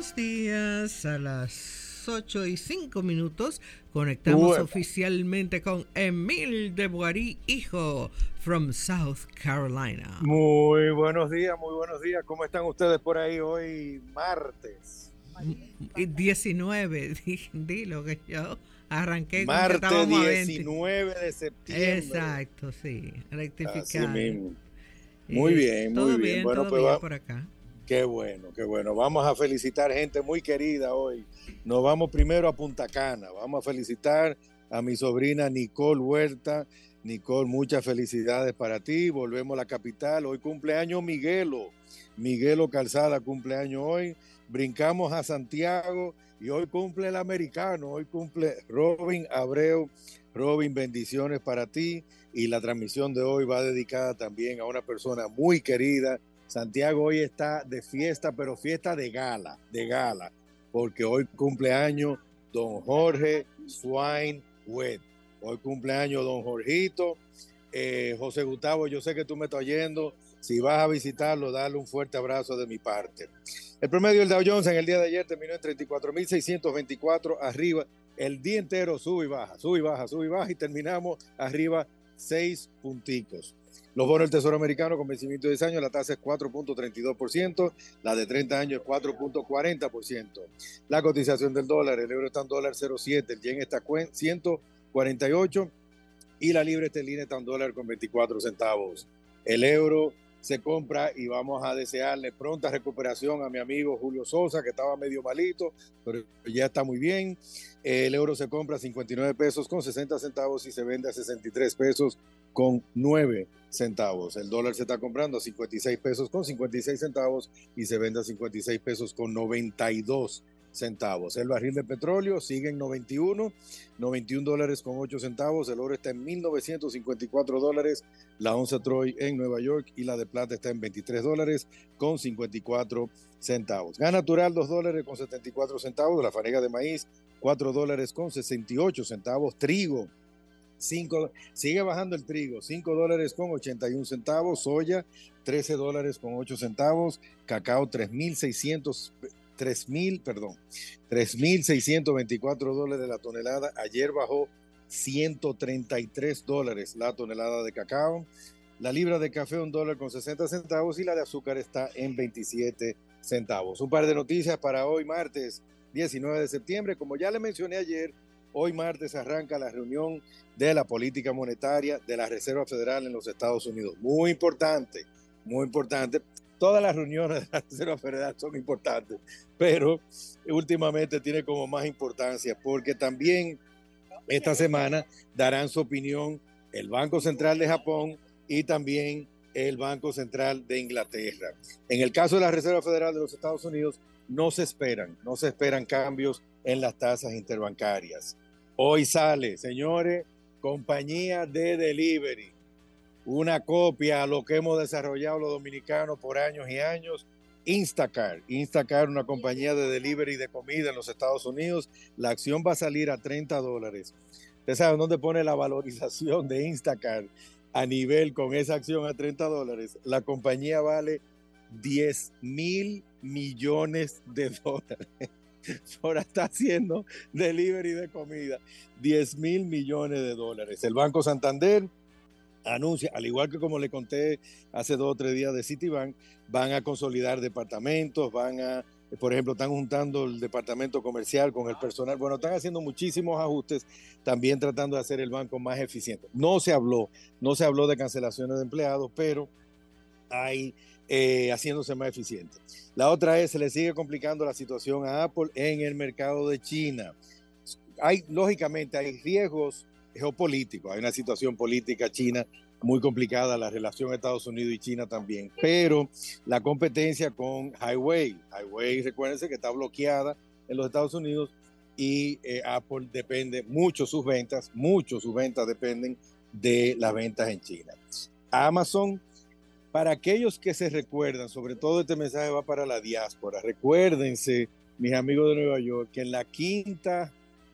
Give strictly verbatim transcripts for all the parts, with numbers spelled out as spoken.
buenos días. A las ocho y cinco minutos conectamos Bueno. oficialmente con Emil de Boirí, hijo, from South Carolina. Muy buenos días, muy buenos días. ¿Cómo están ustedes por ahí hoy martes? diecinueve, di, di lo que yo arranqué con que Martes estábamos a veinte. diecinueve de septiembre. Exacto, sí, rectificar. Así mismo. Muy Eh, bien, muy todo bien. bien, Bueno, todo pues bien va- por acá. qué bueno, qué bueno. Vamos a felicitar gente muy querida hoy. Nos vamos primero a Punta Cana. Vamos a felicitar a mi sobrina Nicole Huerta. Nicole, muchas felicidades para ti. Volvemos a la capital. Hoy cumpleaños Miguelo. Miguelo Calzada cumpleaños hoy. Brincamos a Santiago y hoy cumple el americano. Hoy cumple Robin Abreu. Robin, bendiciones para ti. Y la transmisión de hoy va dedicada también a una persona muy querida. Santiago hoy está de fiesta, pero fiesta de gala, de gala, porque hoy cumpleaños don Jorge Swain Wet. Hoy cumpleaños don Jorgito. Eh, José Gustavo, yo sé que tú me estás oyendo. Si vas a visitarlo, dale un fuerte abrazo de mi parte. El promedio del Dow Jones en el día de ayer terminó en treinta y cuatro mil seiscientos veinticuatro, arriba. El día entero sube y baja, sube y baja, sube y baja, y terminamos arriba seis punticos. Los bonos del Tesoro Americano con vencimiento de diez años, la tasa es cuatro punto treinta y dos por ciento, la de treinta años es cuatro punto cuarenta por ciento. La cotización del dólar, el euro está en dólar cero punto siete, el yen está en ciento cuarenta y ocho y la libra esterlina está en dólar con veinticuatro centavos. El euro se compra y vamos a desearle pronta recuperación a mi amigo Julio Sosa, que estaba medio malito, pero ya está muy bien. El euro se compra a cincuenta y nueve pesos con sesenta centavos y se vende a sesenta y tres pesos con nueve centavos. El dólar se está comprando a cincuenta y seis pesos con cincuenta y seis centavos y se vende a cincuenta y seis pesos con noventa y dos centavos. El barril de petróleo sigue en noventa y uno, noventa y un dólares con ocho centavos. El oro está en mil novecientos cincuenta y cuatro dólares. La onza Troy en Nueva York y la de plata está en veintitrés dólares con cincuenta y cuatro centavos. Gas natural dos dólares con setenta y cuatro centavos. La fanega de maíz cuatro dólares con sesenta y ocho centavos. Trigo cinco, sigue bajando el trigo, cinco dólares con ochenta y un centavos. Soya trece dólares con ocho centavos. Cacao tres mil seiscientos tres mil, perdón, tres mil seiscientos veinticuatro dólares la tonelada. Ayer bajó ciento treinta y tres dólares la tonelada de cacao. La libra de café un dólar con sesenta centavos y la de azúcar está en veintisiete centavos. Un par de noticias para hoy martes diecinueve de septiembre. Como ya le mencioné ayer, hoy martes arranca la reunión de la política monetaria de la Reserva Federal en los Estados Unidos. Muy importante, muy importante. Todas las reuniones de la Reserva Federal son importantes, pero últimamente tiene como más importancia porque también esta semana darán su opinión el Banco Central de Japón y también el Banco Central de Inglaterra. En el caso de la Reserva Federal de los Estados Unidos, no se esperan, no se esperan cambios en las tasas interbancarias. Hoy sale, señores, compañía de delivery, una copia a lo que hemos desarrollado los dominicanos por años y años. Instacart, Instacart, una compañía de delivery de comida en los Estados Unidos. La acción va a salir a treinta dólares. ¿Ustedes saben dónde pone la valorización de Instacart a nivel con esa acción a treinta dólares? La compañía vale diez mil millones de dólares. Ahora está haciendo delivery de comida. diez mil millones de dólares. El Banco Santander anuncia, al igual que como le conté hace dos o tres días de Citibank, van a consolidar departamentos, van a, por ejemplo, están juntando el departamento comercial con el personal. Bueno, están haciendo muchísimos ajustes, también tratando de hacer el banco más eficiente. No se habló, no se habló de cancelaciones de empleados, pero hay eh, haciéndose más eficiente. La otra es, se le sigue complicando la situación a Apple en el mercado de China. Hay, lógicamente, hay riesgos geopolíticos, hay una situación política china muy complicada, la relación Estados Unidos y China también, pero la competencia con Huawei, Huawei, recuérdense que está bloqueada en los Estados Unidos y eh, Apple depende mucho sus ventas, mucho sus ventas dependen de las ventas en China. Amazon, para aquellos que se recuerdan, sobre todo este mensaje va para la diáspora, recuérdense, mis amigos de Nueva York, que en la quinta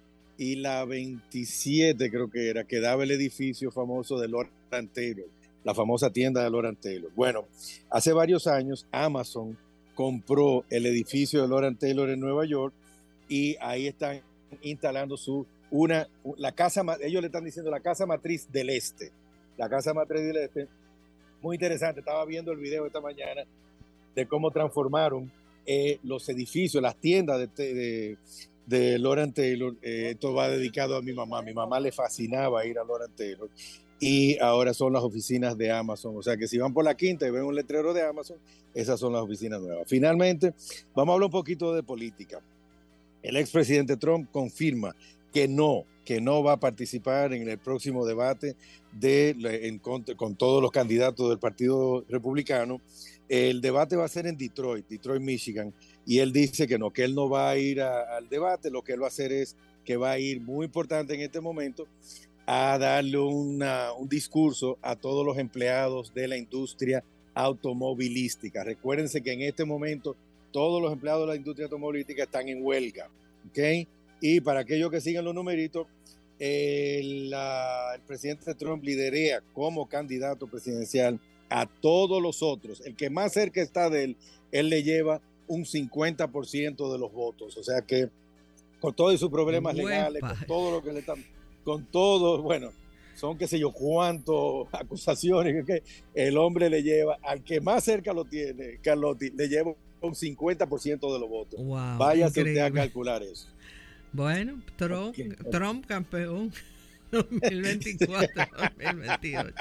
y la veintisiete creo que era, quedaba el edificio famoso de Lord and Taylor, la famosa tienda de Lord and Taylor. Bueno, hace varios años Amazon compró el edificio de Lawrence Taylor en Nueva York y ahí están instalando su una la casa, ellos le están diciendo la casa matriz del este, la casa matriz del este. Muy interesante, estaba viendo el video esta mañana de cómo transformaron eh, los edificios, las tiendas de, de, de Lawrence Taylor. Eh, esto va dedicado a mi mamá. Mi mamá le fascinaba ir a Lawrence Taylor y ahora son las oficinas de Amazon. O sea que si van por la quinta y ven un letrero de Amazon, esas son las oficinas nuevas. Finalmente, vamos a hablar un poquito de política. El expresidente Trump confirma que no, que no va a participar en el próximo debate de, en, con, con todos los candidatos del Partido Republicano. El debate va a ser en Detroit, Detroit, Michigan, y él dice que no, que él no va a ir a, al debate. Lo que él va a hacer es que va a ir, muy importante en este momento, a darle una, un discurso a todos los empleados de la industria automovilística. Recuérdense que en este momento todos los empleados de la industria automovilística están en huelga, ¿ok? Y para aquellos que sigan los numeritos, el, la, el presidente Trump lidera como candidato presidencial a todos los otros. El que más cerca está de él, él le lleva un cincuenta por ciento de los votos. O sea que con todos sus problemas Uepa. legales, con todo lo que le están, con todo, bueno, son qué sé yo cuántas acusaciones que el hombre le lleva, al que más cerca lo tiene, Carlotti, le lleva un cincuenta por ciento de los votos. Wow, váyase usted a calcular eso. Bueno, Trump, okay. Trump campeón dos mil veinticuatro dos mil veintiocho.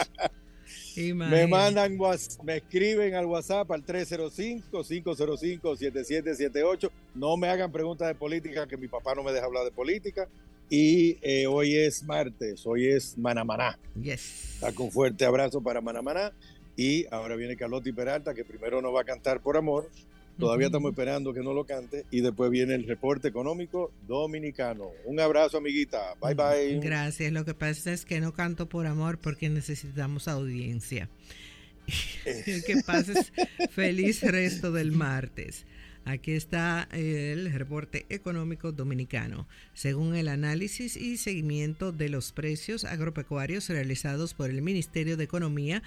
Me mandan, me escriben al WhatsApp al tres cero cinco, cinco cero cinco, siete siete siete ocho. No me hagan preguntas de política, que mi papá no me deja hablar de política. Y eh, hoy es martes, hoy es Manamaná. Yes. Está con fuerte abrazo para Manamaná. Y ahora viene Carlotti Peralta, que primero nos va a cantar Por Amor. Todavía uh-huh. estamos esperando que no lo cante. Y después viene el reporte económico dominicano. Un abrazo, amiguita. Bye, bye. Gracias. Lo que pasa es que no canto por amor porque necesitamos audiencia. Que pases feliz resto del martes. Aquí está el reporte económico dominicano. Según el análisis y seguimiento de los precios agropecuarios realizados por el Ministerio de Economía,